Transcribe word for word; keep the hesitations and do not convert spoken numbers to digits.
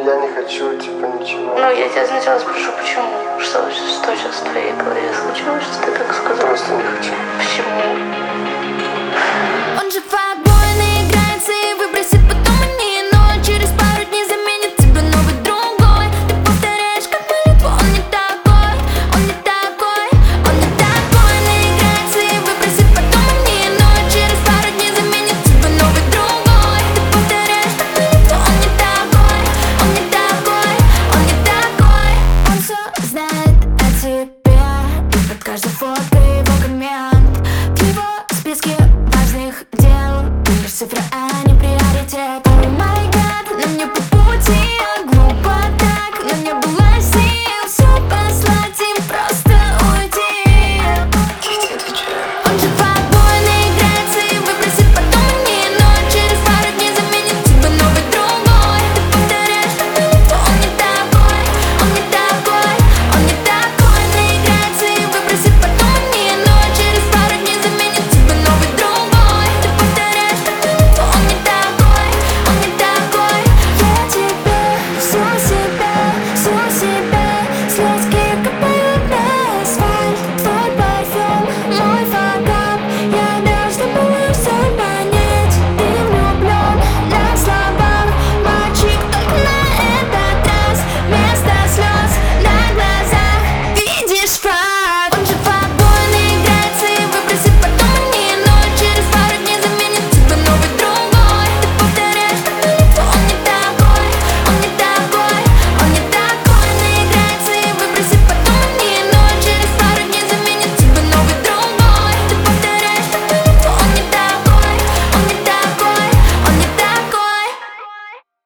я не хочу, типа, ничего. Ну, я тебя сначала спрошу, почему? Что, что сейчас в твоей голове случилось, что ты так сказал? Просто не хочу. Почему? Он же факт.